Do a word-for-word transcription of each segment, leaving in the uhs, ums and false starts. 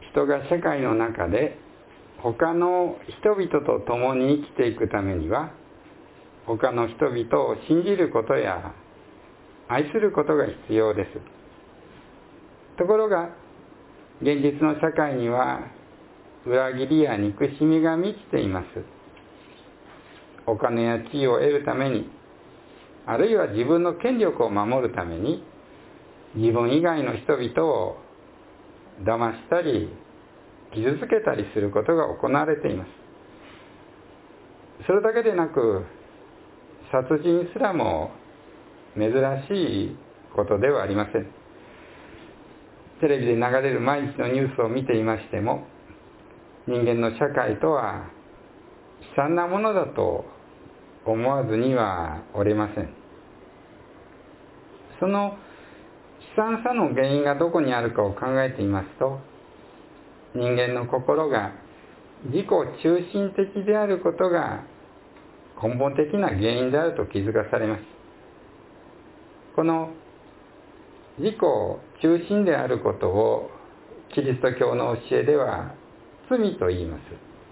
人が社会の中で他の人々と共に生きていくためには、他の人々を信じることや愛することが必要です。ところが現実の社会には裏切りや憎しみが満ちています。お金や地位を得るために、あるいは自分の権力を守るために、自分以外の人々を騙したり傷つけたりすることが行われています。それだけでなく、殺人すらも珍しいことではありません。テレビで流れる毎日のニュースを見ていましても、人間の社会とは悲惨なものだと思わずにはおれません。その悲惨さの原因がどこにあるかを考えていますと、人間の心が自己中心的であることが根本的な原因であると気づかされます。この自己中心であることをキリスト教の教えでは罪と言います。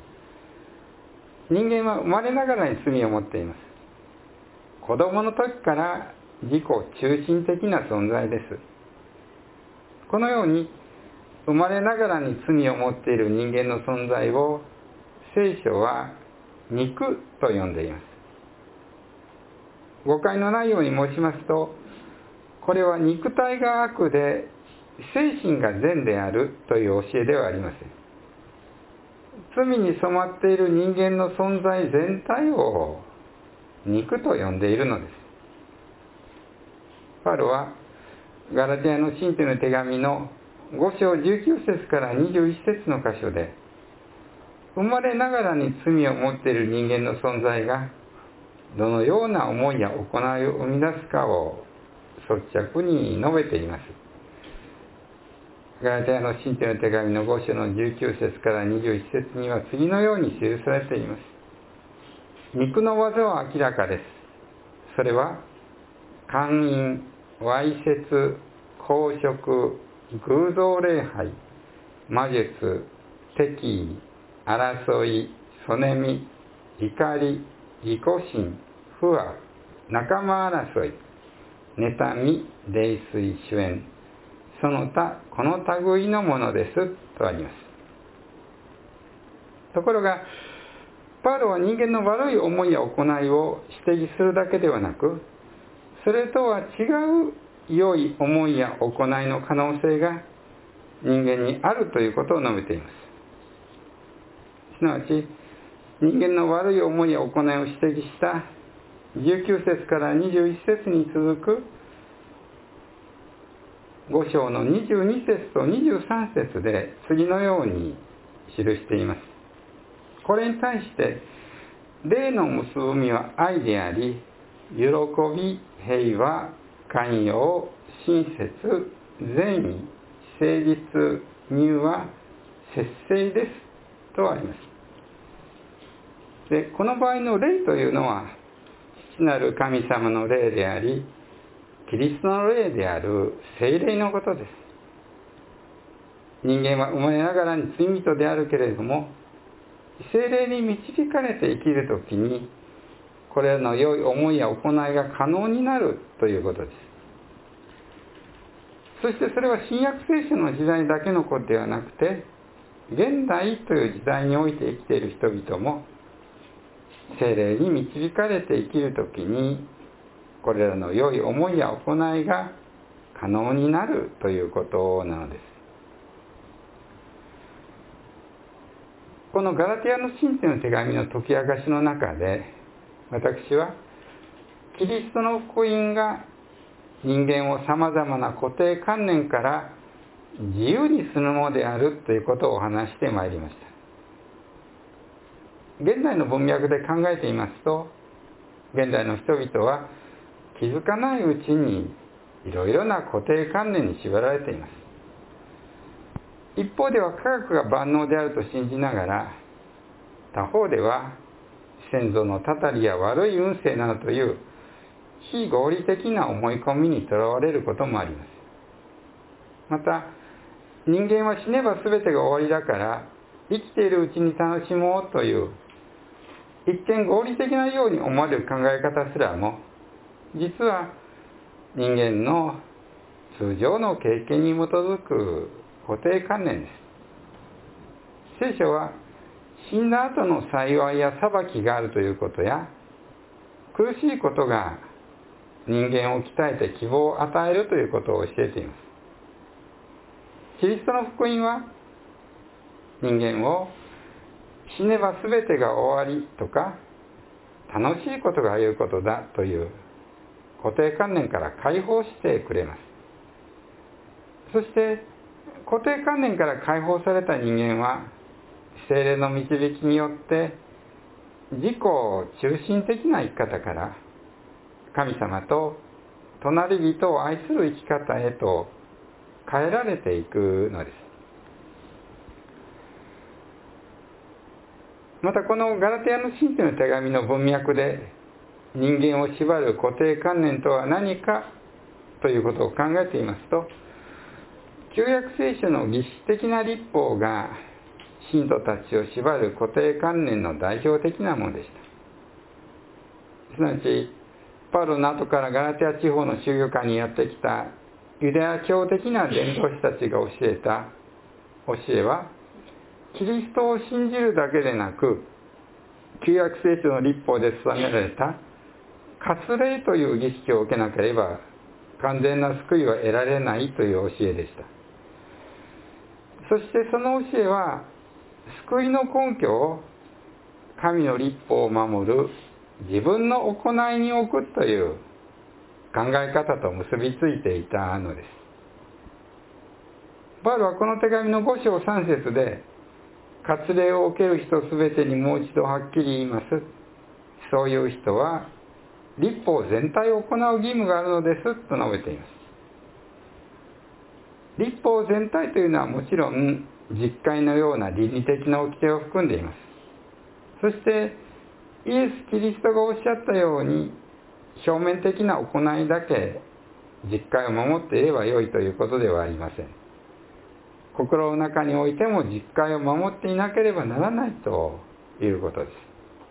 人間は生まれながらに罪を持っています。子供の時から自己中心的な存在です。このように生まれながらに罪を持っている人間の存在を聖書は肉と呼んでいます。誤解のないように申しますと、これは肉体が悪で精神が善であるという教えではありません。罪に染まっている人間の存在全体を肉と呼んでいるのです。パウロはガラテヤの信徒の手紙のご章じゅうきゅう節からにじゅういち節の箇所で、生まれながらに罪を持っている人間の存在がどのような思いや行いを生み出すかを率直に述べています。ガラテヤの信徒の手紙のご章のじゅうきゅう節からにじゅういち節には次のように記されています。肉の技は明らかです。それは姦淫、わいせつ、公職、偶像礼拝、魔術、敵意、争い、そねみ、怒り、自己心、不和、仲間争い、妬み、泥酔、酒宴、その他この類のものですとあります。ところがパウロは人間の悪い思いや行いを指摘するだけではなく、それとは違う良い思いや行いの可能性が人間にあるということを述べています。すなわち人間の悪い思いや行いを指摘したじゅうきゅう節からにじゅういち節に続くご章のにじゅうに節とにじゅうさん節で次のように記しています。これに対して霊の結ぶみは愛であり、喜び、平和、寛容、親切、善意、誠実、柔和、節制ですとあります。で、この場合の霊というのは父なる神様の霊であり、キリストの霊である聖霊のことです。人間は生まれながらに罪人であるけれども、聖霊に導かれて生きるときにこれらの良い思いや行いが可能になるということです。そしてそれは新約聖書の時代だけのことではなくて、現代という時代において生きている人々も聖霊に導かれて生きるときにこれらの良い思いや行いが可能になるということなのです。このガラテヤの信徒の手紙の解き明かしの中で、私はキリストの福音が人間をさまざまな固定観念から自由にするものであるということをお話してまいりました。現代の文脈で考えていますと、現代の人々は気づかないうちにいろいろな固定観念に縛られています。一方では科学が万能であると信じながら、他方では先祖のたたりや悪い運勢などという非合理的な思い込みにとらわれることもあります。また人間は死ねば全てが終わりだから生きているうちに楽しもうという一見合理的なように思われる考え方すらも実は人間の通常の経験に基づく固定観念です。聖書は死んだ後の幸いや裁きがあるということや苦しいことが人間を鍛えて希望を与えるということを教えています。キリストの福音は人間を死ねば全てが終わりとか楽しいことがいうことだという固定観念から解放してくれます。そして固定観念から解放された人間は聖霊の導きによって自己中心的な生き方から神様と隣人を愛する生き方へと変えられていくのです。またこのガラテヤの信徒の手紙の文脈で人間を縛る固定観念とは何かということを考えていますと、旧約聖書の儀式的な律法が信徒たちを縛る固定観念の代表的なものでした。すなわちパウロの後からガラテヤ地方の宗教界にやってきたユダヤ教的な伝道師たちが教えた教えは、キリストを信じるだけでなく旧約聖書の律法で定められた割礼という儀式を受けなければ完全な救いは得られないという教えでした。そしてその教えは救いの根拠を神の律法を守る自分の行いに置くという考え方と結びついていたのです。パウロはこの手紙のご章さん節で割礼を受ける人すべてにもう一度はっきり言います。そういう人は律法全体を行う義務があるのですと述べています。律法全体というのはもちろん実戒のような倫理的な掟を含んでいます。そしてイエス・キリストがおっしゃったように表面的な行いだけ実戒を守っていればよいということではありません。心の中においても実戒を守っていなければならないということです。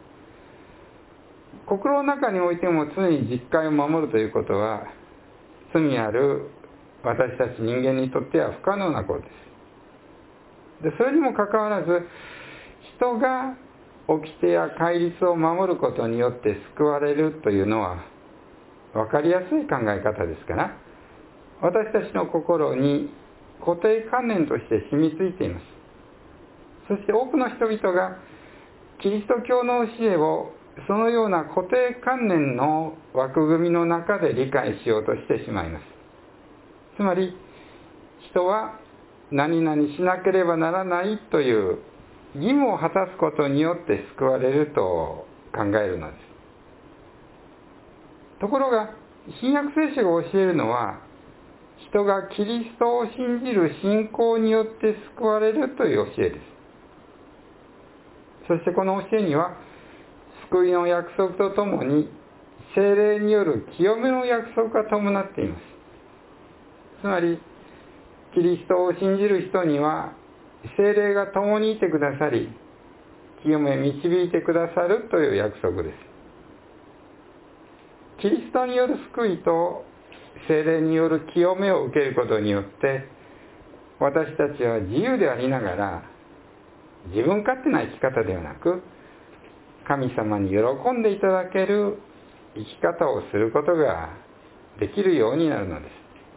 心の中においても常に実戒を守るということは罪ある私たち人間にとっては不可能なことです。でそれにもかかわらず人が掟や戒律を守ることによって救われるというのは分かりやすい考え方ですから、私たちの心に固定観念として染みついています。そして多くの人々がキリスト教の教えをそのような固定観念の枠組みの中で理解しようとしてしまいます。つまり人は何々しなければならないという義務を果たすことによって救われると考えるのです。ところが新約聖書が教えるのは人がキリストを信じる信仰によって救われるという教えです。そしてこの教えには救いの約束とともに聖霊による清めの約束が伴っています。つまりキリストを信じる人には聖霊が共にいてくださり清め導いてくださるという約束です。キリストによる救いと聖霊による清めを受けることによって私たちは自由でありながら自分勝手な生き方ではなく神様に喜んでいただける生き方をすることができるようになるのです。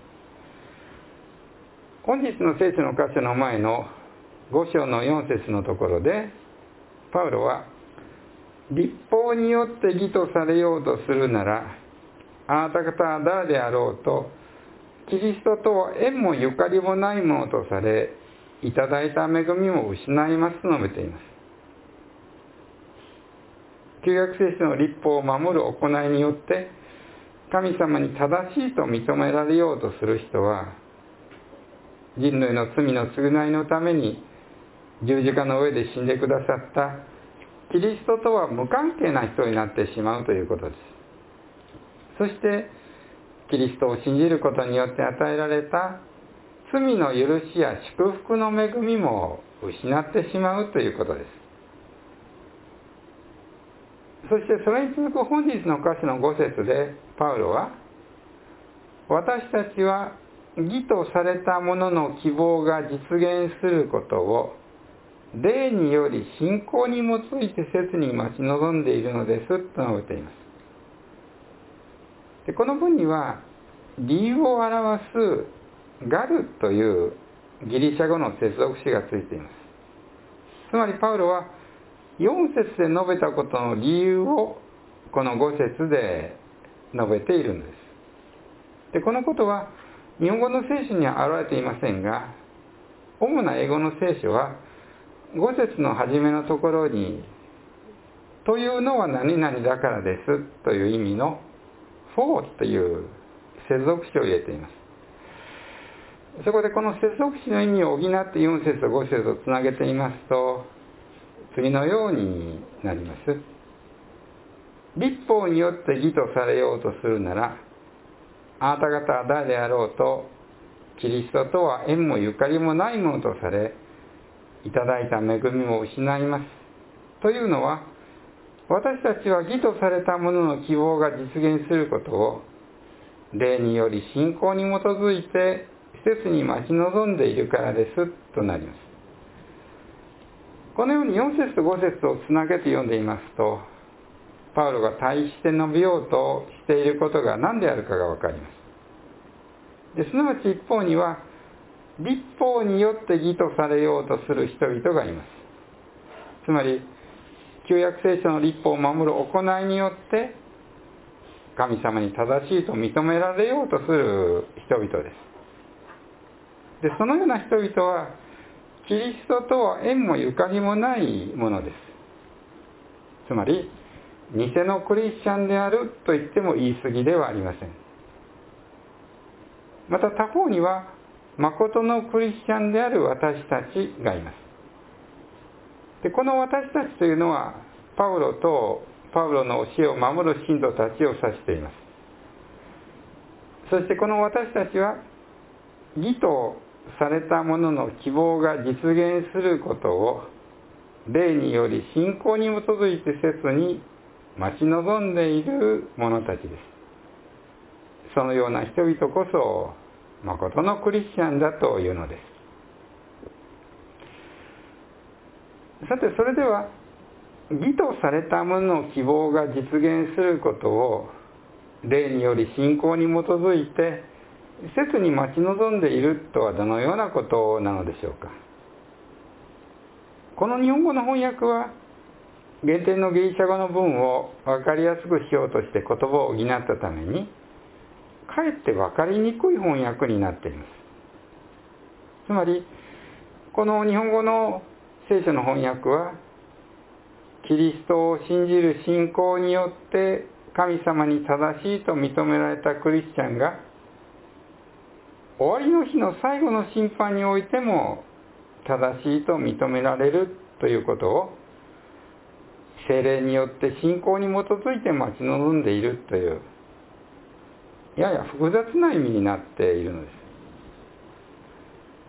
本日の聖書の箇所の前のご章のよん節のところでパウロは律法によって義とされようとするならあなた方は誰であろうとキリストとは縁もゆかりもないものとされいただいた恵みも失いますと述べています。旧約聖書の律法を守る行いによって神様に正しいと認められようとする人は人類の罪の償いのために十字架の上で死んでくださったキリストとは無関係な人になってしまうということです。そしてキリストを信じることによって与えられた罪の許しや祝福の恵みも失ってしまうということです。そしてそれに続く本日の歌詞のご節でパウロは、私たちは義とされたものの希望が実現することを霊により信仰に基いて切に待ち望んでいるのですと述べています。でこの文には理由を表すガルというギリシャ語の接続詞がついています。つまりパウロはよん節で述べたことの理由をこのご節で述べているんです。でこのことは日本語の聖書には現れていませんが、主な英語の聖書はご節の初めのところにというのは何々だからですという意味の for という接続詞を入れています。そこでこの接続詞の意味を補ってよん節とご節をつなげてみますと、次のようになります。律法によって義とされようとするなら、あなた方は誰であろうと、キリストとは縁もゆかりもないものとされ、いただいた恵みも失います。というのは、私たちは義とされたものの希望が実現することを、霊により信仰に基づいて、切に待ち望んでいるからですとなります。このようによん節とご節をつなげて読んでいますと、パウロが対して述べようとしていることが何であるかがわかります。ですなわち一方には、律法によって義とされようとする人々がいます。つまり、旧約聖書の律法を守る行いによって、神様に正しいと認められようとする人々です。で、そのような人々は、キリストとは縁もゆかりもないものです。つまり、偽のクリスチャンであると言っても言い過ぎではありません。また他方には、誠のクリスチャンである私たちがいます。で、この私たちというのは、パウロとパウロの教えを守る信徒たちを指しています。そしてこの私たちは、義とされたものの希望が実現することを、霊により信仰に基づいて切に待ち望んでいる者たちです。そのような人々こそ、誠のクリスチャンだというのです。さて、それでは、義とされたものの希望が実現することを、霊により信仰に基づいて、切に待ち望んでいるとはどのようなことなのでしょうか。この日本語の翻訳は、原典のギリシャ語の文を分かりやすくしようとして言葉を補ったために、かえって分かりにくい翻訳になっています。つまり、この日本語の聖書の翻訳は、キリストを信じる信仰によって神様に正しいと認められたクリスチャンが、終わりの日の最後の審判においても正しいと認められるということを、聖霊によって信仰に基づいて待ち望んでいるという、やや複雑な意味になっているのです。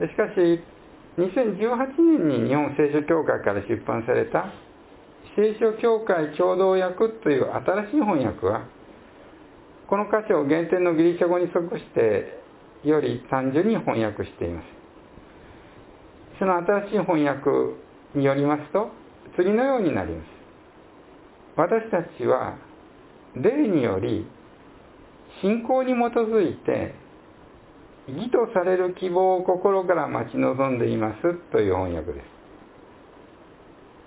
しかし、にせんじゅうはちねんに日本聖書協会から出版された聖書協会共同訳という新しい翻訳は、この箇所を原典のギリシャ語に即してより単純に翻訳しています。その新しい翻訳によりますと、次のようになります。私たちは霊により信仰に基づいて義とされる希望を心から待ち望んでいますという翻訳です。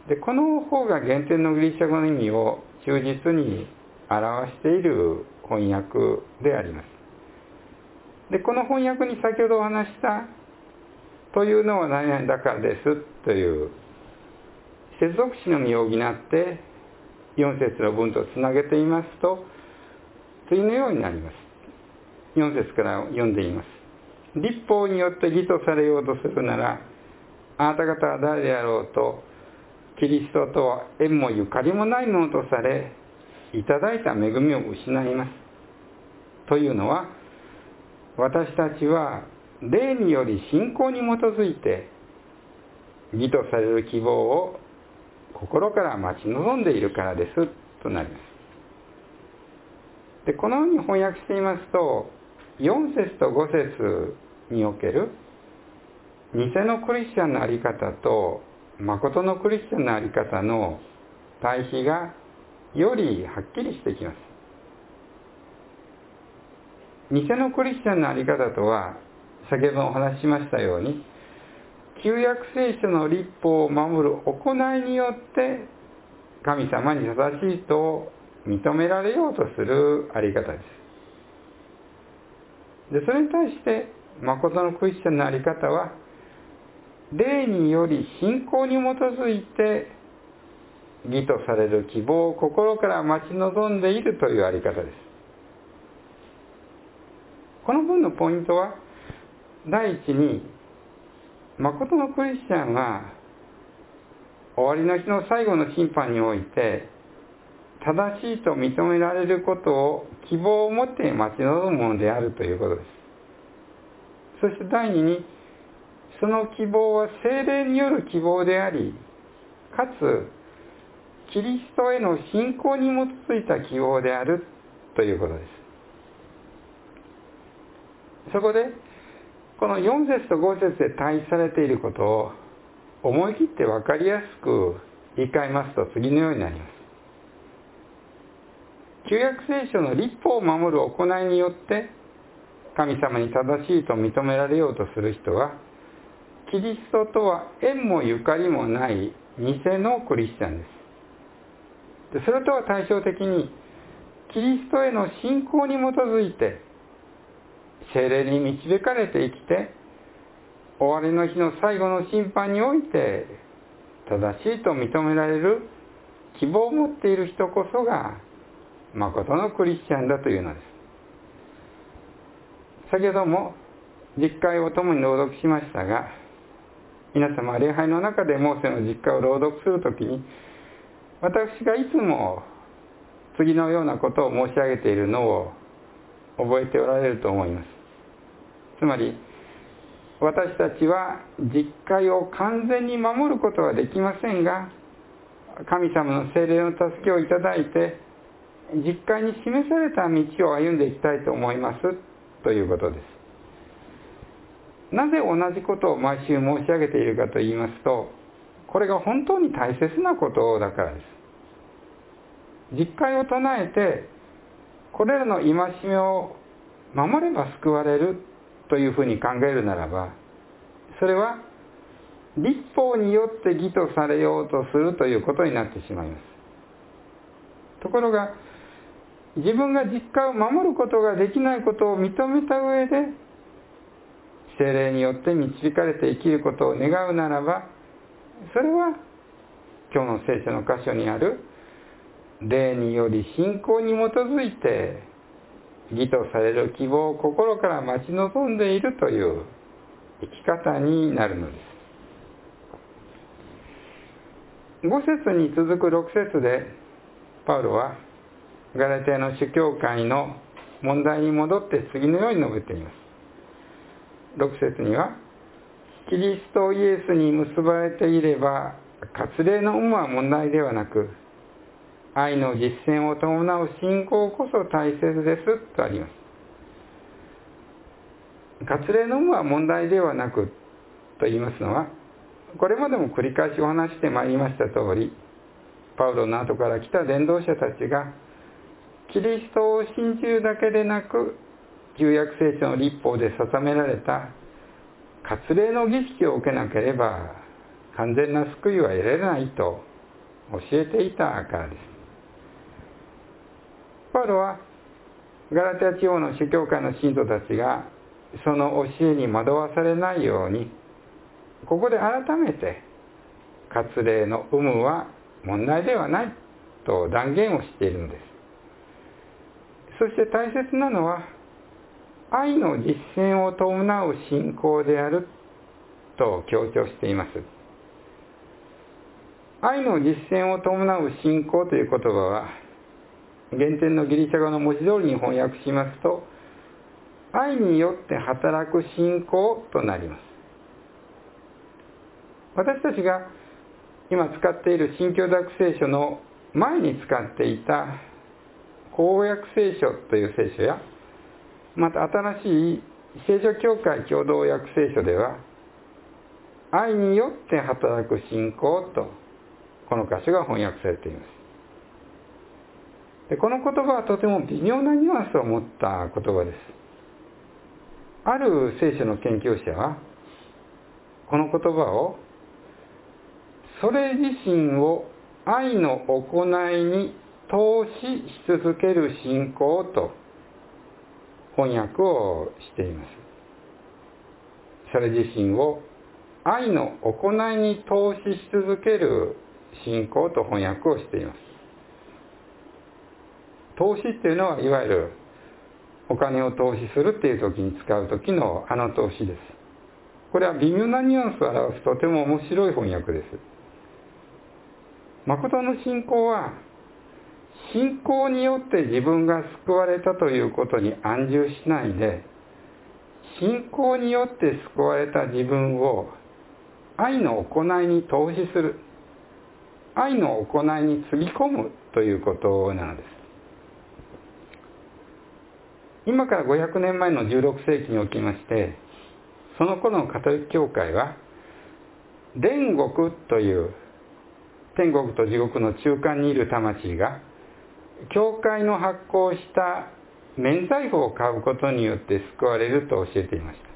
で、この方が原典のギリシャ語の意味を忠実に表している翻訳であります。で、この翻訳に先ほどお話したというのは何々だからですという接続詞のみを補ってよん節の文とつなげていますと、次のようになります。よん節から読んでいます。律法によって義とされようとするなら、あなた方は誰であろうと、キリストとは縁もゆかりもないものとされ、いただいた恵みを失います。というのは、私たちは霊により信仰に基づいて義とされる希望を心から待ち望んでいるからですとなります。で、このように翻訳していますと、よん節とご節における偽のクリスチャンの在り方と誠のクリスチャンの在り方の対比がよりはっきりしてきます。偽のクリスチャンの在り方とは、先ほどお話ししましたように、旧約聖書の律法を守る行いによって神様に正しいと認められようとする在り方です。で、それに対して誠のクリスチャンの在り方は、霊により信仰に基づいて義とされる希望を心から待ち望んでいるという在り方です。この文のポイントは、第一に、誠のクリスチャンは終わりの日の最後の審判において正しいと認められることを希望を持って待ち望むものであるということです。そして第二に、その希望は聖霊による希望であり、かつキリストへの信仰に基づいた希望であるということです。そこでこのよん節とご節で対比されていることを思い切って分かりやすく言い換えますと、次のようになります。旧約聖書の律法を守る行いによって神様に正しいと認められようとする人は、キリストとは縁もゆかりもない偽のクリスチャンです。で、それとは対照的に、キリストへの信仰に基づいて聖霊に導かれて生きて、終わりの日の最後の審判において正しいと認められる希望を持っている人こそが誠のクリスチャンだというのです。先ほども実会を共に朗読しましたが、皆様礼拝の中でモーセの実会を朗読するときに、私がいつも次のようなことを申し上げているのを覚えておられると思います。つまり、私たちは実会を完全に守ることはできませんが、神様の聖霊の助けをいただいて、実会に示された道を歩んでいきたいと思いますということです。なぜ同じことを毎週申し上げているかと言いますと、これが本当に大切なことだからです。実会を唱えて、これらの戒めを守れば救われるというふうに考えるならば、それは律法によって義とされようとするということになってしまいます。ところが、自分が実会を守ることができないことを認めた上で、聖霊によって導かれて生きることを願うならば、それは今日の聖書の箇所にある霊により信仰に基づいて義とされる希望を心から待ち望んでいるという生き方になるのです。ご節に続くろく節でパウロはガラテヤの諸教会の問題に戻って次のように述べています。ろく節には、キリストイエスに結ばれていれば割礼の有無は問題ではなく、愛の実践を伴う信仰こそ大切ですとあります。割礼の有無は問題ではなくと言いますのは、これまでも繰り返しお話してまいりました通り、パウロの後から来た伝道者たちがキリストを信じるだけでなく、旧約聖書の律法で定められた割礼の儀式を受けなければ完全な救いは得られないと教えていたからです。パウロはガラテヤ地方の諸教会の信徒たちがその教えに惑わされないように、ここで改めて割礼の有無は問題ではないと断言をしているのです。そして大切なのは愛の実践を伴う信仰であると強調しています。愛の実践を伴う信仰という言葉は、原点のギリシャ語の文字通りに翻訳しますと、 愛によって働く信仰となります。私たちが今使っている新共同訳聖書の前に使っていた公約聖書という聖書や、また新しい聖書教会共同訳聖書では、愛によって働く信仰とこの箇所が翻訳されています。でこの言葉はとても微妙なニュアンスを持った言葉です。ある聖書の研究者はこの言葉をそれ自身を愛の行いに投資し続ける信仰と翻訳をしています。それ自身を愛の行いに投資し続ける信仰と翻訳をしています。投資っていうのはいわゆるお金を投資するっていう時に使う時のあの投資です。これは微妙なニュアンスを表すとても面白い翻訳です。誠の信仰は信仰によって自分が救われたということに安住しないで、信仰によって救われた自分を愛の行いに投資する、愛の行いにつぎ込むということなのです。今からごひゃくねんまえのじゅうろくせいきにおきまして、その頃のカトリック教会は煉獄という天国と地獄の中間にいる魂が教会の発行した免罪符を買うことによって救われると教えていました。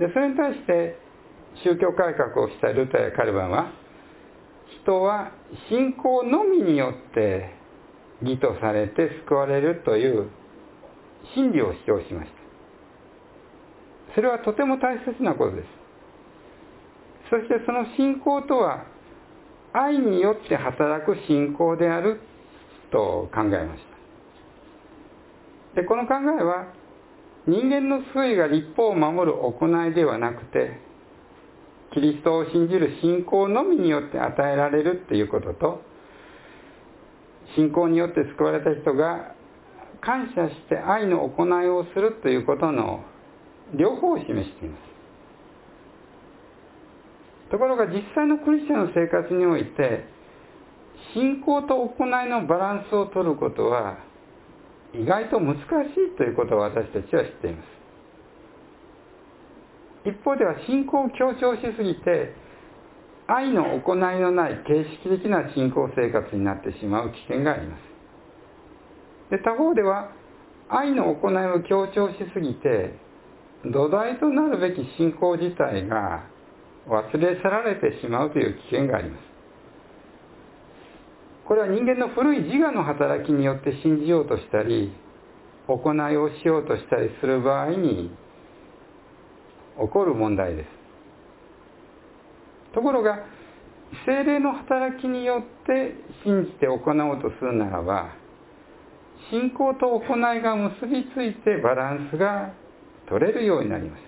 でそれに対して宗教改革をしたルターやカルバンは、人は信仰のみによって義とされて救われるという真理を主張しました。それはとても大切なことです。そしてその信仰とは愛によって働く信仰であると考えました。でこの考えは人間の救いが律法を守る行いではなくて、キリストを信じる信仰のみによって与えられるということと、信仰によって救われた人が感謝して愛の行いをするということの両方を示しています。ところが実際のクリスチャンの生活において、信仰と行いのバランスを取ることは意外と難しいということを私たちは知っています。一方では信仰を強調しすぎて愛の行いのない形式的な信仰生活になってしまう危険があります。で他方では愛の行いを強調しすぎて土台となるべき信仰自体が忘れ去られてしまうという危険があります。これは人間の古い自我の働きによって信じようとしたり行いをしようとしたりする場合に起こる問題です。ところが聖霊の働きによって信じて行おうとするならば、信仰と行いが結びついてバランスが取れるようになります。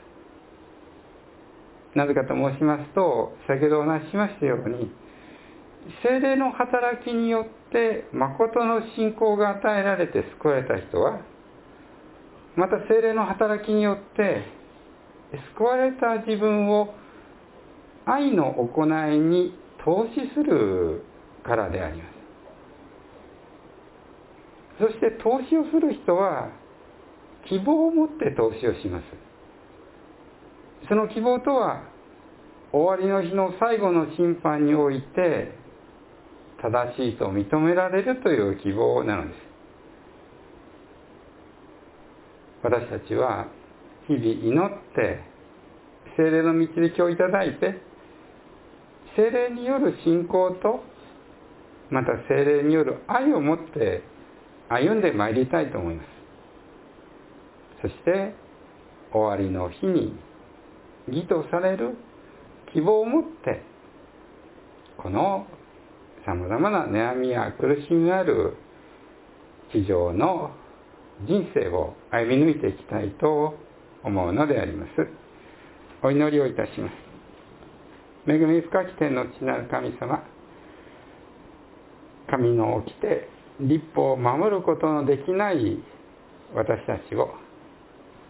なぜかと申しますと、先ほどお話ししましたように、聖霊の働きによって誠の信仰が与えられて救われた人は、また聖霊の働きによって救われた自分を愛の行いに投資するからであります。そして投資をする人は希望を持って投資をします。その希望とは終わりの日の最後の審判において正しいと認められるという希望なのです。私たちは日々祈って聖霊の導きをいただいて、聖霊による信仰とまた聖霊による愛を持って歩んでまいりたいと思います。そして終わりの日に義とされる希望を持って、このさまざまな悩みや苦しみのある地上の人生を歩み抜いていきたいと思うのであります。お祈りをいたします。恵み深き天の父なる神様、神の起きて律法を守ることのできない私たちを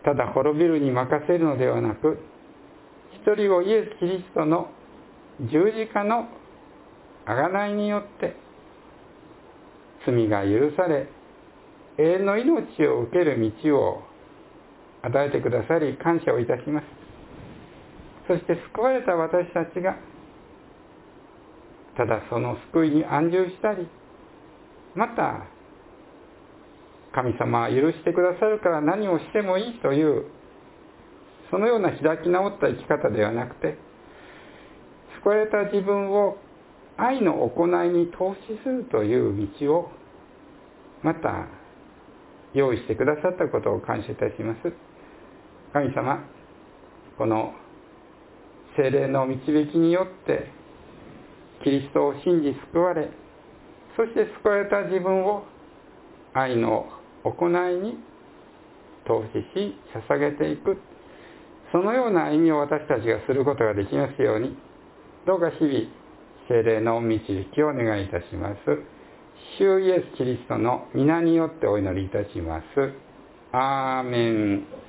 ただ滅びるに任せるのではなく、一人をイエス・キリストの十字架の贖いによって罪が許され、永遠の命を受ける道を与えてくださり感謝をいたします。そして救われた私たちがただその救いに安住したり、また神様は許してくださるから何をしてもいいというそのような開き直った生き方ではなくて、救われた自分を愛の行いに投資するという道をまた用意してくださったことを感謝いたします。神様、この聖霊の導きによってキリストを信じ救われ、そして救われた自分を愛の行いに投資し捧げていく、そのような歩みを私たちがすることができますように、どうか日々聖霊の導きをお願いいたします。主イエス・キリストの皆によってお祈りいたします。アーメン。